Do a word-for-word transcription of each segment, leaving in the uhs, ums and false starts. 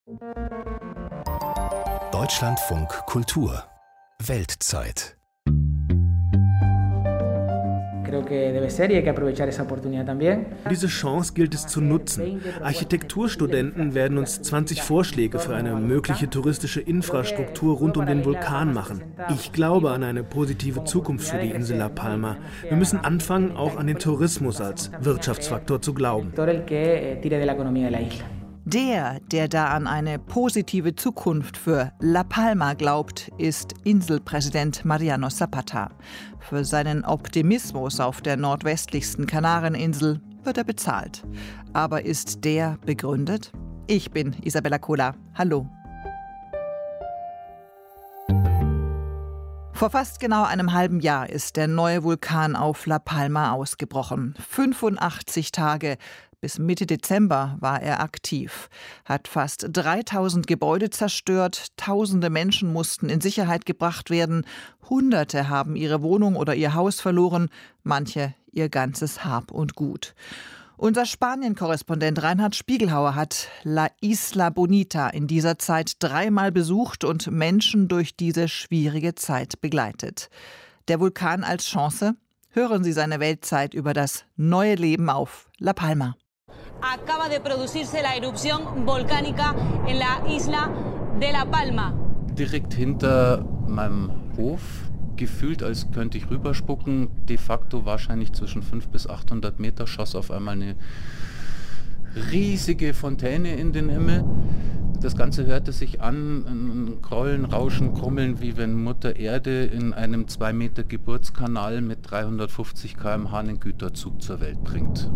Deutschlandfunk Kultur Weltzeit. Diese Chance gilt es zu nutzen. Architekturstudenten werden uns zwanzig Vorschläge für eine mögliche touristische Infrastruktur rund um den Vulkan machen. Ich glaube an eine positive Zukunft für die Insel La Palma. Wir müssen anfangen, auch an den Tourismus als Wirtschaftsfaktor zu glauben. Der, der da an eine positive Zukunft für La Palma glaubt, ist Inselpräsident Mariano Zapata. Für seinen Optimismus auf der nordwestlichsten Kanareninsel wird er bezahlt. Aber ist der begründet? Ich bin Isabella Kohler. Hallo. Vor fast genau einem halben Jahr ist der neue Vulkan auf La Palma ausgebrochen. fünfundachtzig Tage. Bis Mitte Dezember war er aktiv, hat fast dreitausend Gebäude zerstört, tausende Menschen mussten in Sicherheit gebracht werden, Hunderte haben ihre Wohnung oder ihr Haus verloren, manche ihr ganzes Hab und Gut. Unser Spanien-Korrespondent Reinhard Spiegelhauer hat La Isla Bonita in dieser Zeit dreimal besucht und Menschen durch diese schwierige Zeit begleitet. Der Vulkan als Chance? Hören Sie seine Weltzeit über das neue Leben auf La Palma. Acaba de producirse la erupción volcánica en la isla de La Palma. Direkt hinter meinem Hof, gefühlt als könnte ich rüberspucken, de facto wahrscheinlich zwischen fünfhundert bis achthundert Meter, schoss auf einmal eine riesige Fontäne in den Himmel. Das Ganze hörte sich an, ein Grollen, Rauschen, Krummeln, wie wenn Mutter Erde in einem zwei Meter Geburtskanal mit dreihundertfünfzig Kilometer pro Stunde einen Güterzug zur Welt bringt.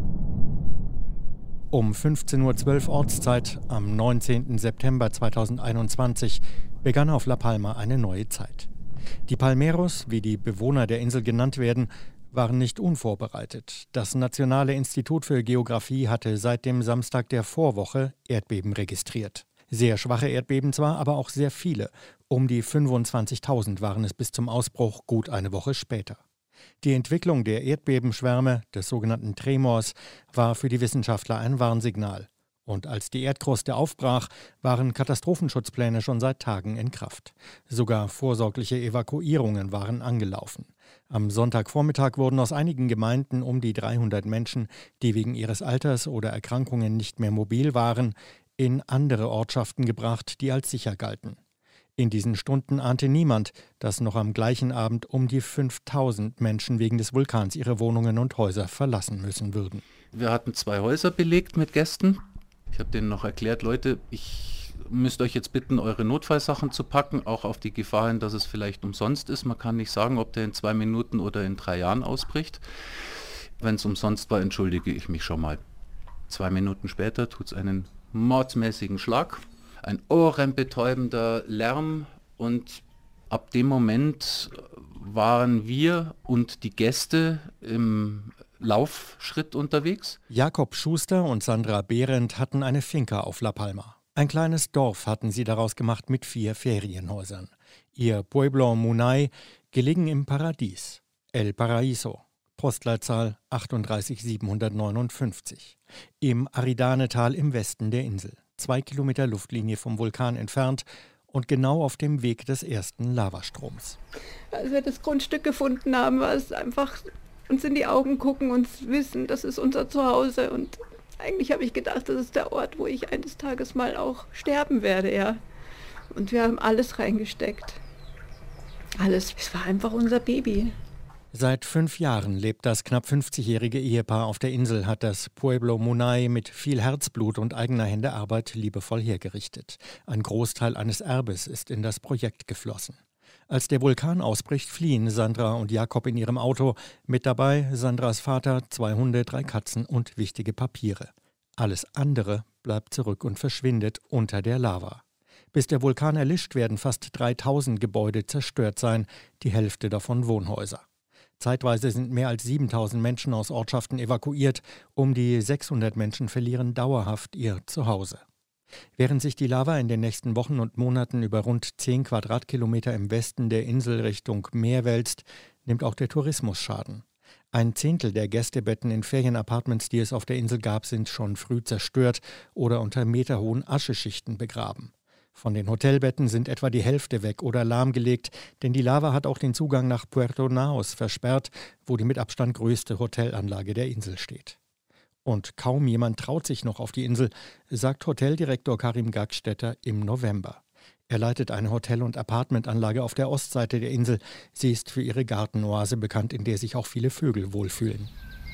Um fünfzehn Uhr zwölf Ortszeit am neunzehnten September zweitausendeinundzwanzig begann auf La Palma eine neue Zeit. Die Palmeros, wie die Bewohner der Insel genannt werden, waren nicht unvorbereitet. Das Nationale Institut für Geographie hatte seit dem Samstag der Vorwoche Erdbeben registriert. Sehr schwache Erdbeben zwar, aber auch sehr viele. Um die fünfundzwanzigtausend waren es bis zum Ausbruch gut eine Woche später. Die Entwicklung der Erdbebenschwärme, des sogenannten Tremors, war für die Wissenschaftler ein Warnsignal. Und als die Erdkruste aufbrach, waren Katastrophenschutzpläne schon seit Tagen in Kraft. Sogar vorsorgliche Evakuierungen waren angelaufen. Am Sonntagvormittag wurden aus einigen Gemeinden um die dreihundert Menschen, die wegen ihres Alters oder Erkrankungen nicht mehr mobil waren, in andere Ortschaften gebracht, die als sicher galten. In diesen Stunden ahnte niemand, dass noch am gleichen Abend um die fünftausend Menschen wegen des Vulkans ihre Wohnungen und Häuser verlassen müssen würden. Wir hatten zwei Häuser belegt mit Gästen. Ich habe denen noch erklärt, Leute, ich müsst euch jetzt bitten, eure Notfallsachen zu packen, auch auf die Gefahr hin, dass es vielleicht umsonst ist. Man kann nicht sagen, ob der in zwei Minuten oder in drei Jahren ausbricht. Wenn es umsonst war, entschuldige ich mich schon mal. Zwei Minuten später tut es einen mordsmäßigen Schlag. Ein ohrenbetäubender Lärm und ab dem Moment waren wir und die Gäste im Laufschritt unterwegs. Jakob Schuster und Sandra Behrendt hatten eine Finca auf La Palma. Ein kleines Dorf hatten sie daraus gemacht mit vier Ferienhäusern. Ihr Pueblo Munay, gelegen im Paradies, El Paraíso, Postleitzahl achtunddreißig siebenhundertneunundfünfzig, im Aridanetal im Westen der Insel. Zwei Kilometer Luftlinie vom Vulkan entfernt und genau auf dem Weg des ersten Lavastroms. Als wir das Grundstück gefunden haben, war es einfach uns in die Augen gucken und wissen, das ist unser Zuhause. Und eigentlich habe ich gedacht, das ist der Ort, wo ich eines Tages mal auch sterben werde, ja. Und wir haben alles reingesteckt. Alles. Es war einfach unser Baby. Seit fünf Jahren lebt das knapp fünfzigjährige Ehepaar auf der Insel, hat das Pueblo Munay mit viel Herzblut und eigener Hände Arbeit liebevoll hergerichtet. Ein Großteil eines Erbes ist in das Projekt geflossen. Als der Vulkan ausbricht, fliehen Sandra und Jakob in ihrem Auto. Mit dabei Sandras Vater, zwei Hunde, drei Katzen und wichtige Papiere. Alles andere bleibt zurück und verschwindet unter der Lava. Bis der Vulkan erlischt, werden fast dreitausend Gebäude zerstört sein, die Hälfte davon Wohnhäuser. Zeitweise sind mehr als siebentausend Menschen aus Ortschaften evakuiert. Um die sechshundert Menschen verlieren dauerhaft ihr Zuhause. Während sich die Lava in den nächsten Wochen und Monaten über rund zehn Quadratkilometer im Westen der Insel Richtung Meer wälzt, nimmt auch der Tourismus Schaden. Ein Zehntel der Gästebetten in Ferienapartments, die es auf der Insel gab, sind schon früh zerstört oder unter meterhohen Ascheschichten begraben. Von den Hotelbetten sind etwa die Hälfte weg oder lahmgelegt, denn die Lava hat auch den Zugang nach Puerto Naos versperrt, wo die mit Abstand größte Hotelanlage der Insel steht. Und kaum jemand traut sich noch auf die Insel, sagt Hoteldirektor Karim Gagstetter im November. Er leitet eine Hotel- und Apartmentanlage auf der Ostseite der Insel. Sie ist für ihre Gartenoase bekannt, in der sich auch viele Vögel wohlfühlen.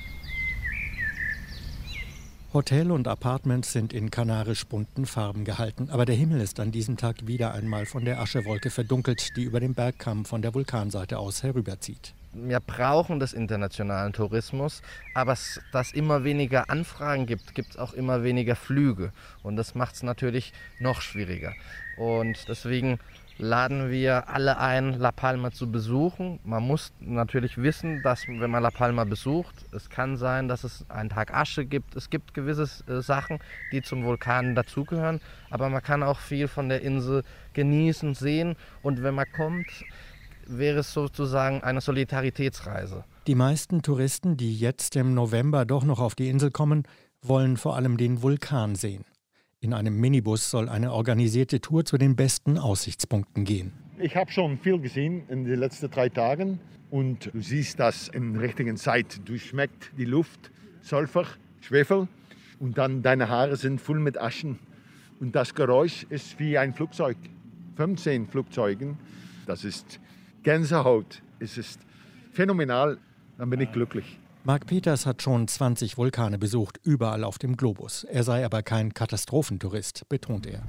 Hotel und Apartments sind in kanarisch bunten Farben gehalten, aber der Himmel ist an diesem Tag wieder einmal von der Aschewolke verdunkelt, die über den Bergkamm von der Vulkanseite aus herüberzieht. Wir brauchen des internationalen Tourismus, aber es, dass immer weniger Anfragen gibt, gibt es auch immer weniger Flüge. Und das macht es natürlich noch schwieriger. Und deswegen laden wir alle ein, La Palma zu besuchen. Man muss natürlich wissen, dass wenn man La Palma besucht, es kann sein, dass es einen Tag Asche gibt. Es gibt gewisse äh, Sachen, die zum Vulkan dazugehören, aber man kann auch viel von der Insel genießen, sehen. Und wenn man kommt, wäre es sozusagen eine Solidaritätsreise. Die meisten Touristen, die jetzt im November doch noch auf die Insel kommen, wollen vor allem den Vulkan sehen. In einem Minibus soll eine organisierte Tour zu den besten Aussichtspunkten gehen. Ich habe schon viel gesehen in den letzten drei Tagen und du siehst das in der richtigen Zeit. Du schmeckst die Luft, Sulfur, Schwefel und dann deine Haare sind voll mit Aschen. Und das Geräusch ist wie ein Flugzeug. fünfzehn Flugzeugen, das ist Gänsehaut. Es ist phänomenal, dann bin ich glücklich. Mark Peters hat schon zwanzig Vulkane besucht, überall auf dem Globus. Er sei aber kein Katastrophentourist, betont er.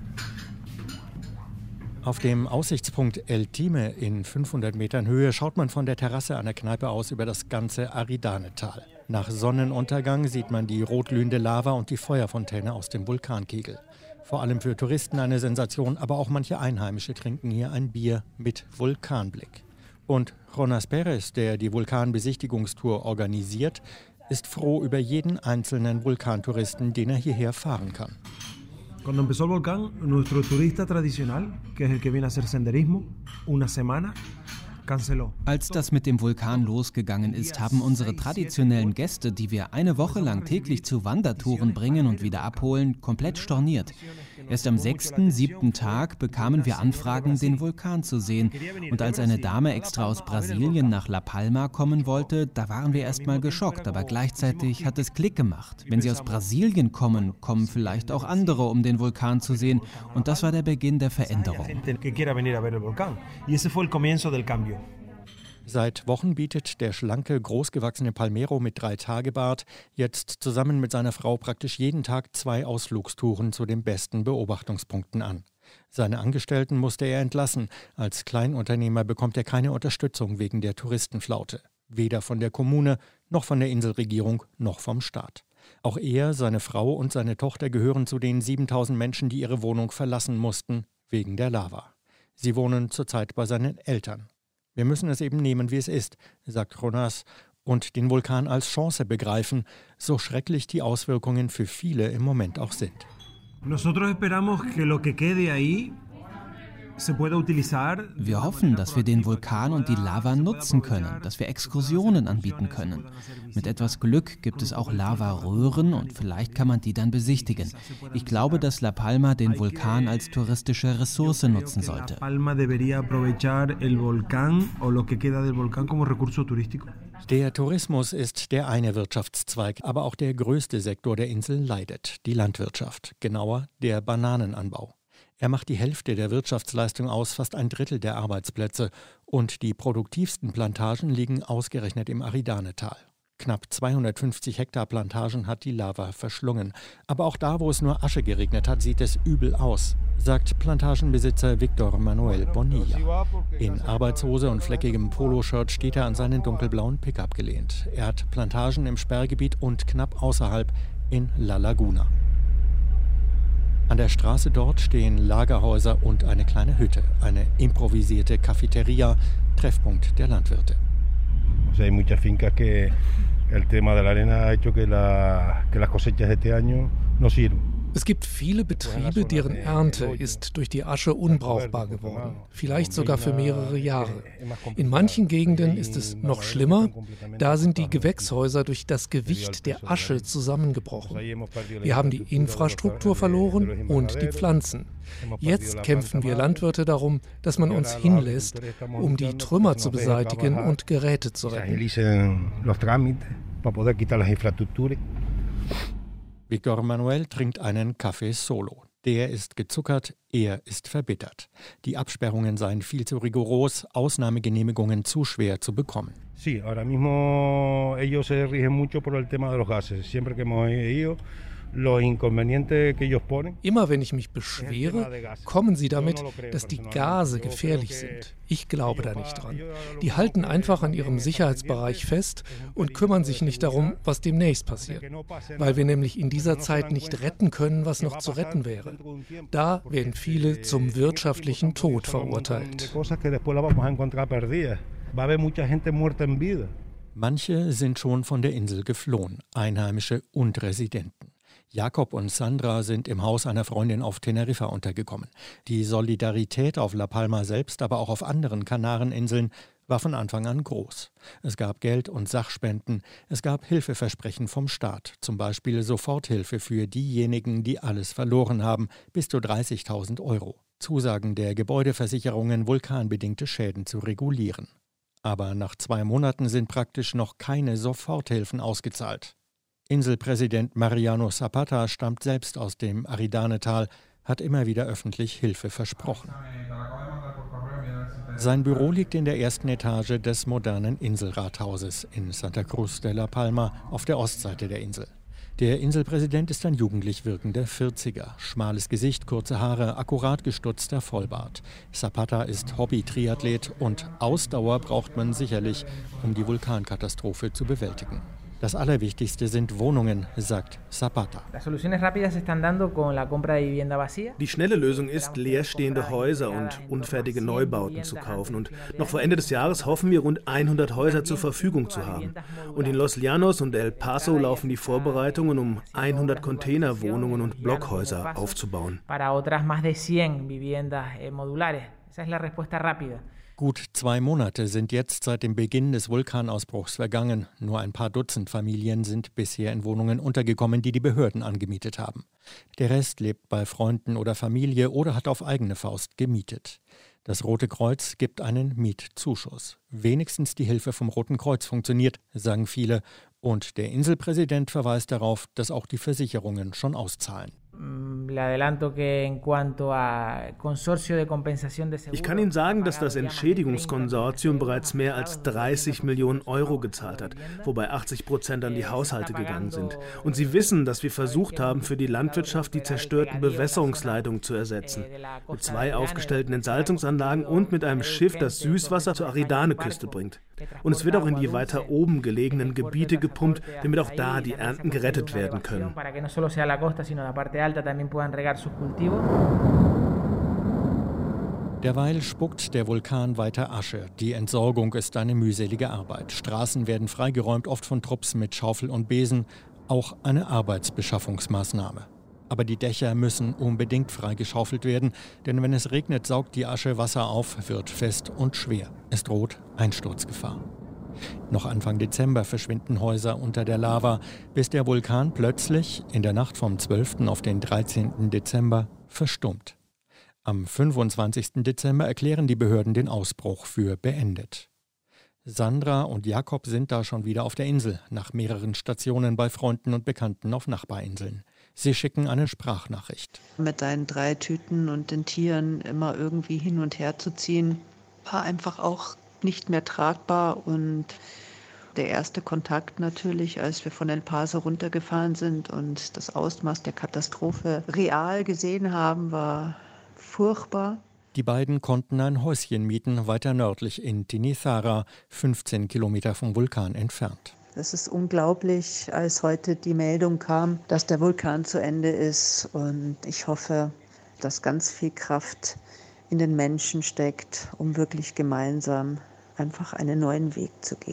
Auf dem Aussichtspunkt El Time in fünfhundert Metern Höhe schaut man von der Terrasse einer Kneipe aus über das ganze Aridanetal. Nach Sonnenuntergang sieht man die rotglühende Lava und die Feuerfontäne aus dem Vulkankegel. Vor allem für Touristen eine Sensation, aber auch manche Einheimische trinken hier ein Bier mit Vulkanblick. Und Jonas Perez, der die Vulkanbesichtigungstour organisiert, ist froh über jeden einzelnen Vulkantouristen, den er hierher fahren kann. Cuando empezó el volcán, nuestro turista tradicional, que es el que viene a hacer senderismo, una semana, canceló. Als das mit dem Vulkan losgegangen ist, haben unsere traditionellen Gäste, die wir eine Woche lang täglich zu Wandertouren bringen und wieder abholen, komplett storniert. Erst am sechsten, siebten Tag bekamen wir Anfragen, den Vulkan zu sehen. Und als eine Dame extra aus Brasilien nach La Palma kommen wollte, da waren wir erst mal geschockt, aber gleichzeitig hat es Klick gemacht. Wenn sie aus Brasilien kommen, kommen vielleicht auch andere, um den Vulkan zu sehen. Und das war der Beginn der Veränderung. Seit Wochen bietet der schlanke, großgewachsene Palmero mit Drei-Tage-Bart jetzt zusammen mit seiner Frau praktisch jeden Tag zwei Ausflugstouren zu den besten Beobachtungspunkten an. Seine Angestellten musste er entlassen. Als Kleinunternehmer bekommt er keine Unterstützung wegen der Touristenflaute. Weder von der Kommune, noch von der Inselregierung, noch vom Staat. Auch er, seine Frau und seine Tochter gehören zu den siebentausend Menschen, die ihre Wohnung verlassen mussten, wegen der Lava. Sie wohnen zurzeit bei seinen Eltern. Wir müssen es eben nehmen, wie es ist, sagt Jonas, und den Vulkan als Chance begreifen, so schrecklich die Auswirkungen für viele im Moment auch sind. Nosotros esperamos que lo que quede ahí se pueda utilizar. Wir hoffen, dass wir den Vulkan und die Lava nutzen können, dass wir Exkursionen anbieten können. Mit etwas Glück gibt es auch Lavaröhren und vielleicht kann man die dann besichtigen. Ich glaube, dass La Palma den Vulkan als touristische Ressource nutzen sollte. Der Tourismus ist der eine Wirtschaftszweig, aber auch der größte Sektor der Insel leidet, die Landwirtschaft, genauer der Bananenanbau. Er macht die Hälfte der Wirtschaftsleistung aus, fast ein Drittel der Arbeitsplätze. Und die produktivsten Plantagen liegen ausgerechnet im Aridanetal. Knapp zweihundertfünfzig Hektar Plantagen hat die Lava verschlungen. Aber auch da, wo es nur Asche geregnet hat, sieht es übel aus, sagt Plantagenbesitzer Victor Manuel Bonilla. In Arbeitshose und fleckigem Poloshirt steht er an seinen dunkelblauen Pickup gelehnt. Er hat Plantagen im Sperrgebiet und knapp außerhalb in La Laguna. An der Straße dort stehen Lagerhäuser und eine kleine Hütte, eine improvisierte Cafeteria, Treffpunkt der Landwirte. O sea, hay muchas fincas que el tema de la arena ha hecho que, la, que las cosechas de este año no sirven. Es gibt viele Betriebe, deren Ernte ist durch die Asche unbrauchbar geworden, vielleicht sogar für mehrere Jahre. In manchen Gegenden ist es noch schlimmer, da sind die Gewächshäuser durch das Gewicht der Asche zusammengebrochen. Wir haben die Infrastruktur verloren und die Pflanzen. Jetzt kämpfen wir Landwirte darum, dass man uns hinlässt, um die Trümmer zu beseitigen und Geräte zu retten. Víctor Manuel trinkt einen Café Solo. Der ist gezuckert, er ist verbittert. Die Absperrungen seien viel zu rigoros, Ausnahmegenehmigungen zu schwer zu bekommen. Sí, ahora mismo ellos se rigen mucho por el tema de los gases. Siempre que hemos ido, los inconvenientes que ellos ponen. Immer wenn ich mich beschwere, kommen sie damit, dass die Gase gefährlich sind. Ich glaube da nicht dran. Die halten einfach an ihrem Sicherheitsbereich fest und kümmern sich nicht darum, was demnächst passiert. Weil wir nämlich in dieser Zeit nicht retten können, was noch zu retten wäre. Da werden viele zum wirtschaftlichen Tod verurteilt. Manche sind schon von der Insel geflohen, Einheimische und Residenten. Jakob und Sandra sind im Haus einer Freundin auf Teneriffa untergekommen. Die Solidarität auf La Palma selbst, aber auch auf anderen Kanareninseln war von Anfang an groß. Es gab Geld- und Sachspenden, es gab Hilfeversprechen vom Staat, zum Beispiel Soforthilfe für diejenigen, die alles verloren haben, bis zu dreißigtausend Euro. Zusagen der Gebäudeversicherungen, vulkanbedingte Schäden zu regulieren. Aber nach zwei Monaten sind praktisch noch keine Soforthilfen ausgezahlt. Inselpräsident Mariano Zapata stammt selbst aus dem Aridanetal, hat immer wieder öffentlich Hilfe versprochen. Sein Büro liegt in der ersten Etage des modernen Inselrathauses in Santa Cruz de la Palma auf der Ostseite der Insel. Der Inselpräsident ist ein jugendlich wirkender Vierziger. Schmales Gesicht, kurze Haare, akkurat gestutzter Vollbart. Zapata ist Hobby-Triathlet und Ausdauer braucht man sicherlich, um die Vulkankatastrophe zu bewältigen. Das Allerwichtigste sind Wohnungen, sagt Zapata. Die schnelle Lösung ist, leerstehende Häuser und unfertige Neubauten zu kaufen. Und noch vor Ende des Jahres hoffen wir, rund hundert Häuser zur Verfügung zu haben. Und in Los Llanos und El Paso laufen die Vorbereitungen, um hundert Containerwohnungen und Blockhäuser aufzubauen. Gut zwei Monate sind jetzt seit dem Beginn des Vulkanausbruchs vergangen. Nur ein paar Dutzend Familien sind bisher in Wohnungen untergekommen, die die Behörden angemietet haben. Der Rest lebt bei Freunden oder Familie oder hat auf eigene Faust gemietet. Das Rote Kreuz gibt einen Mietzuschuss. Wenigstens die Hilfe vom Roten Kreuz funktioniert, sagen viele. Und der Inselpräsident verweist darauf, dass auch die Versicherungen schon auszahlen. Ich kann Ihnen sagen, dass das Entschädigungskonsortium bereits mehr als dreißig Millionen Euro gezahlt hat, wobei achtzig Prozent an die Haushalte gegangen sind. Und Sie wissen, dass wir versucht haben, für die Landwirtschaft die zerstörten Bewässerungsleitungen zu ersetzen. Mit zwei aufgestellten Entsalzungsanlagen und mit einem Schiff, das Süßwasser zur Aridane-Küste bringt. Und es wird auch in die weiter oben gelegenen Gebiete gepumpt, damit auch da die Ernten gerettet werden können. Derweil spuckt der Vulkan weiter Asche. Die Entsorgung ist eine mühselige Arbeit. Straßen werden freigeräumt, oft von Trupps mit Schaufel und Besen. Auch eine Arbeitsbeschaffungsmaßnahme. Aber die Dächer müssen unbedingt freigeschaufelt werden, denn wenn es regnet, saugt die Asche Wasser auf, wird fest und schwer. Es droht Einsturzgefahr. Noch Anfang Dezember verschwinden Häuser unter der Lava, bis der Vulkan plötzlich in der Nacht vom zwölften auf den dreizehnten Dezember verstummt. Am fünfundzwanzigsten Dezember erklären die Behörden den Ausbruch für beendet. Sandra und Jakob sind da schon wieder auf der Insel, nach mehreren Stationen bei Freunden und Bekannten auf Nachbarinseln. Sie schicken eine Sprachnachricht. Mit seinen drei Tüten und den Tieren immer irgendwie hin und her zu ziehen, war einfach auch nicht mehr tragbar. Und der erste Kontakt natürlich, als wir von El Paso runtergefahren sind und das Ausmaß der Katastrophe real gesehen haben, war furchtbar. Die beiden konnten ein Häuschen mieten, weiter nördlich in Tinizara, fünfzehn Kilometer vom Vulkan entfernt. Es ist unglaublich, als heute die Meldung kam, dass der Vulkan zu Ende ist. Und ich hoffe, dass ganz viel Kraft in den Menschen steckt, um wirklich gemeinsam einfach einen neuen Weg zu gehen.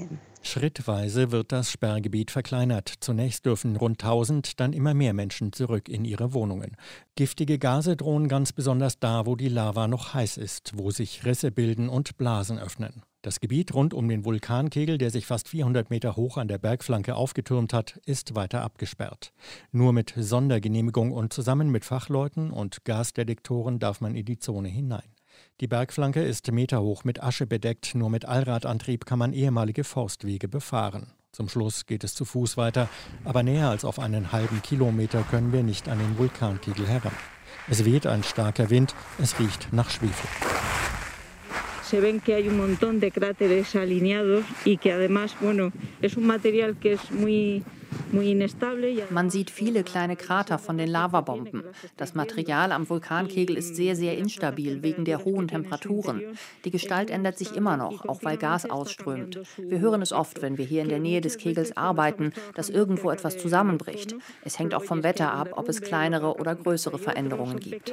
Schrittweise wird das Sperrgebiet verkleinert. Zunächst dürfen rund tausend, dann immer mehr Menschen zurück in ihre Wohnungen. Giftige Gase drohen ganz besonders da, wo die Lava noch heiß ist, wo sich Risse bilden und Blasen öffnen. Das Gebiet rund um den Vulkankegel, der sich fast vierhundert Meter hoch an der Bergflanke aufgetürmt hat, ist weiter abgesperrt. Nur mit Sondergenehmigung und zusammen mit Fachleuten und Gasdetektoren darf man in die Zone hinein. Die Bergflanke ist meterhoch mit Asche bedeckt, nur mit Allradantrieb kann man ehemalige Forstwege befahren. Zum Schluss geht es zu Fuß weiter, aber näher als auf einen halben Kilometer können wir nicht an den Vulkankegel heran. Es weht ein starker Wind, es riecht nach Schwefel. Se ven que hay un montón de cráteres alineados y que además, bueno, es un material que es muy Man sieht viele kleine Krater von den Lavabomben. Das Material am Vulkankegel ist sehr, sehr instabil wegen der hohen Temperaturen. Die Gestalt ändert sich immer noch, auch weil Gas ausströmt. Wir hören es oft, wenn wir hier in der Nähe des Kegels arbeiten, dass irgendwo etwas zusammenbricht. Es hängt auch vom Wetter ab, ob es kleinere oder größere Veränderungen gibt.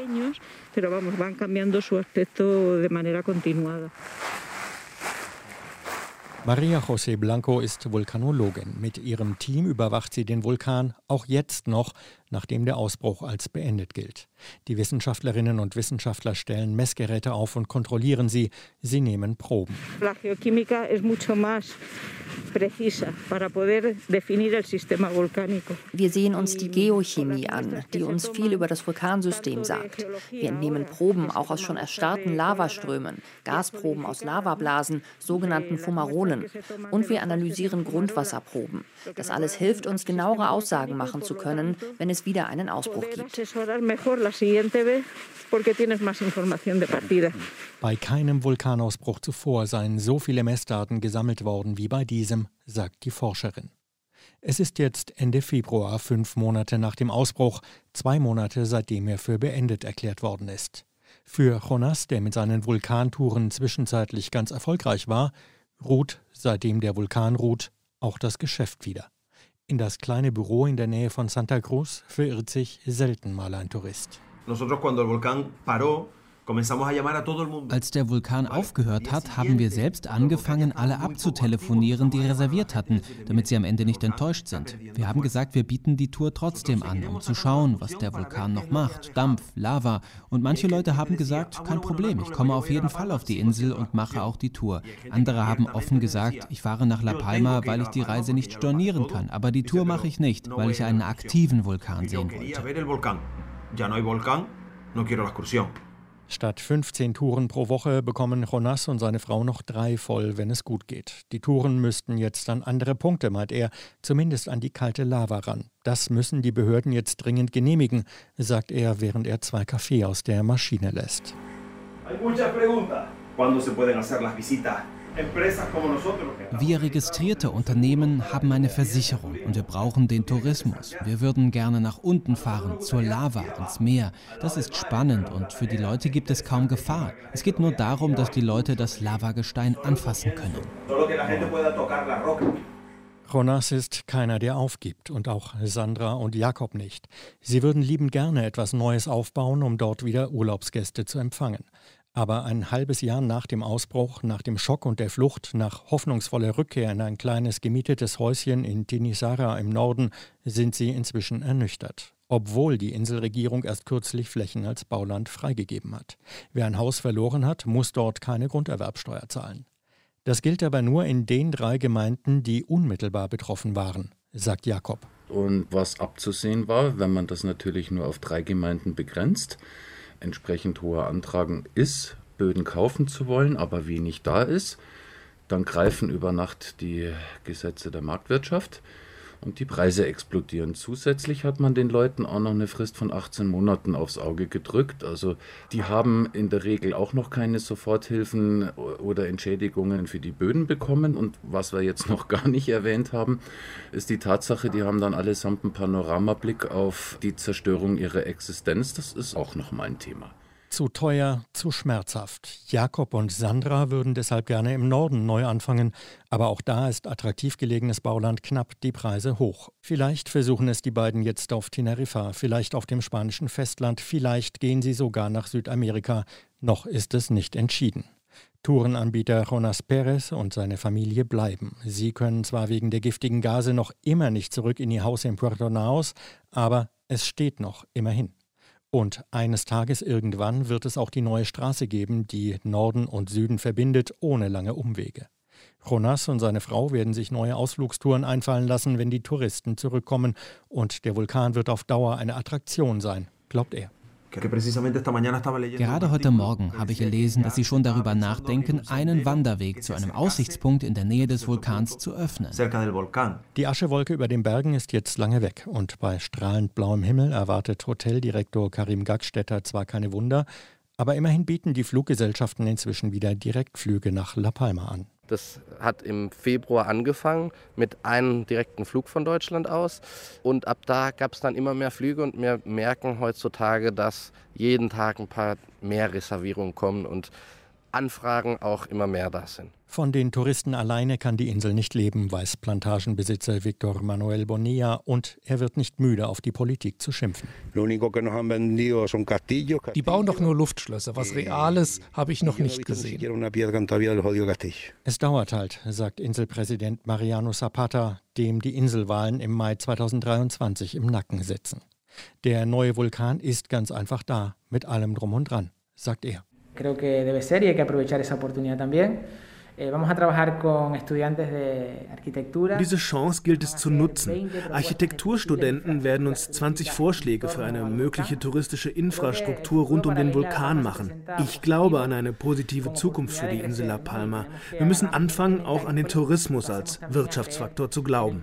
Maria José Blanco ist Vulkanologin. Mit ihrem Team überwacht sie den Vulkan, auch jetzt noch, nachdem der Ausbruch als beendet gilt. Die Wissenschaftlerinnen und Wissenschaftler stellen Messgeräte auf und kontrollieren sie. Sie nehmen Proben. La geoquímica es mucho más precisa para poder definir el sistema volcánico. Wir sehen uns die Geochemie an, die uns viel über das Vulkansystem sagt. Wir entnehmen Proben auch aus schon erstarrten Lavaströmen, Gasproben aus Lavablasen, sogenannten Fumarolen. Und wir analysieren Grundwasserproben. Das alles hilft uns, genauere Aussagen machen zu können, wenn es wieder einen Ausbruch gibt. Bei keinem Vulkanausbruch zuvor seien so viele Messdaten gesammelt worden wie bei diesem, sagt die Forscherin. Es ist jetzt Ende Februar, fünf Monate nach dem Ausbruch, zwei Monate seitdem er für beendet erklärt worden ist. Für Jonas, der mit seinen Vulkantouren zwischenzeitlich ganz erfolgreich war, ruht, seitdem der Vulkan ruht, auch das Geschäft wieder. In das kleine Büro in der Nähe von Santa Cruz verirrt sich selten mal ein Tourist. Nosotros cuando el volcán paró, Als der Vulkan aufgehört hat, haben wir selbst angefangen, alle abzutelefonieren, die reserviert hatten, damit sie am Ende nicht enttäuscht sind. Wir haben gesagt, wir bieten die Tour trotzdem an, um zu schauen, was der Vulkan noch macht. Dampf, Lava. Und manche Leute haben gesagt, kein Problem, ich komme auf jeden Fall auf die Insel und mache auch die Tour. Andere haben offen gesagt, ich fahre nach La Palma, weil ich die Reise nicht stornieren kann. Aber die Tour mache ich nicht, weil ich einen aktiven Vulkan sehen wollte. Statt fünfzehn Touren pro Woche bekommen Jonas und seine Frau noch drei voll, wenn es gut geht. Die Touren müssten jetzt an andere Punkte, meint er, zumindest an die kalte Lava ran. Das müssen die Behörden jetzt dringend genehmigen, sagt er, während er zwei Kaffee aus der Maschine lässt. Wir registrierte Unternehmen haben eine Versicherung und wir brauchen den Tourismus. Wir würden gerne nach unten fahren, zur Lava, ins Meer. Das ist spannend und für die Leute gibt es kaum Gefahr. Es geht nur darum, dass die Leute das Lavagestein anfassen können. Jonas ist keiner, der aufgibt, und auch Sandra und Jakob nicht. Sie würden liebend gerne etwas Neues aufbauen, um dort wieder Urlaubsgäste zu empfangen. Aber ein halbes Jahr nach dem Ausbruch, nach dem Schock und der Flucht, nach hoffnungsvoller Rückkehr in ein kleines gemietetes Häuschen in Timisoara im Norden, sind sie inzwischen ernüchtert. Obwohl die Inselregierung erst kürzlich Flächen als Bauland freigegeben hat. Wer ein Haus verloren hat, muss dort keine Grunderwerbsteuer zahlen. Das gilt aber nur in den drei Gemeinden, die unmittelbar betroffen waren, sagt Jakob. Und was abzusehen war, wenn man das natürlich nur auf drei Gemeinden begrenzt, entsprechend hoher Antragen ist, Böden kaufen zu wollen, aber wenig da ist, dann greifen über Nacht die Gesetze der Marktwirtschaft und die Preise explodieren. Zusätzlich hat man den Leuten auch noch eine Frist von achtzehn Monaten aufs Auge gedrückt. Also die haben in der Regel auch noch keine Soforthilfen oder Entschädigungen für die Böden bekommen. Und was wir jetzt noch gar nicht erwähnt haben, ist die Tatsache, die haben dann allesamt einen Panoramablick auf die Zerstörung ihrer Existenz. Das ist auch nochmal ein Thema. Zu teuer, zu schmerzhaft. Jakob und Sandra würden deshalb gerne im Norden neu anfangen. Aber auch da ist attraktiv gelegenes Bauland knapp, die Preise hoch. Vielleicht versuchen es die beiden jetzt auf Teneriffa, vielleicht auf dem spanischen Festland, vielleicht gehen sie sogar nach Südamerika. Noch ist es nicht entschieden. Tourenanbieter Jonas Perez und seine Familie bleiben. Sie können zwar wegen der giftigen Gase noch immer nicht zurück in ihr Haus in Puerto Naos, aber es steht noch, immerhin. Und eines Tages irgendwann wird es auch die neue Straße geben, die Norden und Süden verbindet, ohne lange Umwege. Jonas und seine Frau werden sich neue Ausflugstouren einfallen lassen, wenn die Touristen zurückkommen. Und der Vulkan wird auf Dauer eine Attraktion sein, glaubt er. Gerade heute Morgen habe ich gelesen, dass sie schon darüber nachdenken, einen Wanderweg zu einem Aussichtspunkt in der Nähe des Vulkans zu öffnen. Die Aschewolke über den Bergen ist jetzt lange weg und bei strahlend blauem Himmel erwartet Hoteldirektor Karim Gackstetter zwar keine Wunder, aber immerhin bieten die Fluggesellschaften inzwischen wieder Direktflüge nach La Palma an. Das hat im Februar angefangen mit einem direkten Flug von Deutschland aus und ab da gab es dann immer mehr Flüge und wir merken heutzutage, dass jeden Tag ein paar mehr Reservierungen kommen und Anfragen auch immer mehr da sind. Von den Touristen alleine kann die Insel nicht leben, weiß Plantagenbesitzer Victor Manuel Bonilla, und er wird nicht müde, auf die Politik zu schimpfen. Die bauen doch nur Luftschlösser. Was Reales habe ich noch nicht gesehen. Es dauert halt, sagt Inselpräsident Mariano Zapata, dem die Inselwahlen im Mai zweitausenddreiundzwanzig im Nacken sitzen. Der neue Vulkan ist ganz einfach da, mit allem drum und dran, sagt er. Creo que debe ser y hay que aprovechar esa oportunidad también. Vamos a trabajar con estudiantes de arquitectura. Diese Chance gilt es zu nutzen. Architekturstudenten werden uns zwanzig Vorschläge für eine mögliche touristische Infrastruktur rund um den Vulkan machen. Ich glaube an eine positive Zukunft für die Insel La Palma. Wir müssen anfangen, auch an den Tourismus als Wirtschaftsfaktor zu glauben.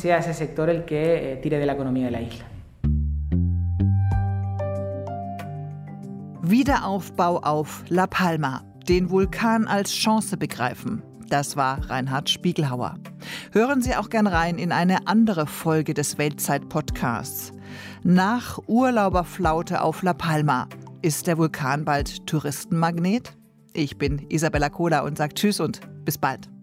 Wiederaufbau auf La Palma. Den Vulkan als Chance begreifen. Das war Reinhard Spiegelhauer. Hören Sie auch gern rein in eine andere Folge des Weltzeit-Podcasts. Nach Urlauberflaute auf La Palma. Ist der Vulkan bald Touristenmagnet? Ich bin Isabella Kohler und sage Tschüss und bis bald.